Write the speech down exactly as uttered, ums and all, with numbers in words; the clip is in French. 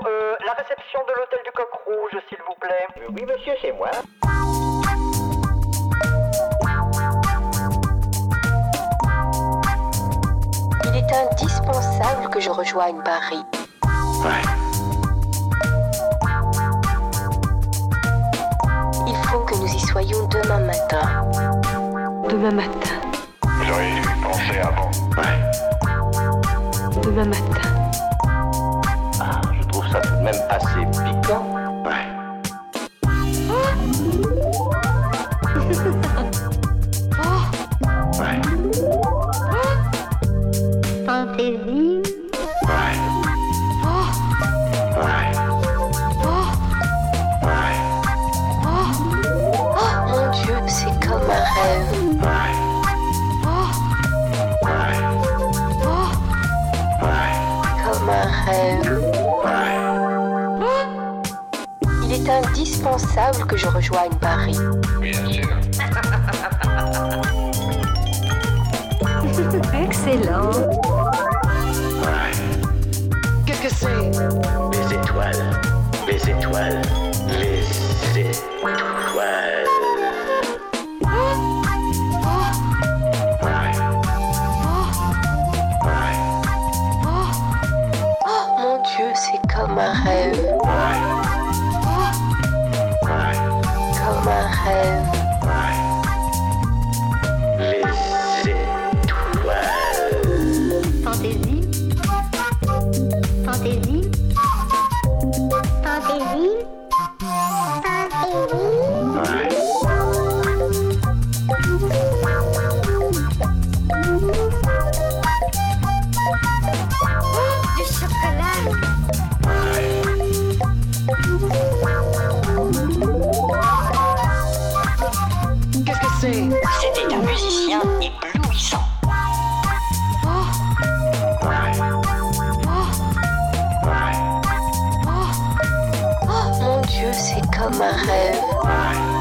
Euh, la réception de l'hôtel du Coq Rouge, s'il vous plaît. Euh, oui, monsieur, c'est moi. Il est indispensable que je rejoigne Paris. Ouais. Il faut que nous y soyons demain matin. Demain matin. J'aurais dû y penser avant. Ouais. Demain matin. Ah, je trouve ça tout de même assez piquant. Ouais. Ouais. Fantaisie. Ouais. Ouais. Ouais. Oh mon Dieu, c'est comme un rêve. Ouais. Ouais. Ouais. Comme un rêve. Ouais. Il est indispensable que je rejoigne Paris. Bien sûr. Excellent. Ouais. Qu'est-ce que c'est? Les étoiles. Les étoiles. Les étoiles. Ouais. Ouais. Oh mon Dieu, c'est comme un rêve. Ouais. Ouais. Comme un rêve. Ouais. Les étoiles. Fantaisie. Fantaisie. Fantaisie. Fantaisie. Ouais. Du chocolat. Qu'est-ce que c'est? C'était un musicien éblouissant. Ouais. Ouais. Oh mon Dieu, c'est comme un rêve. Ouais.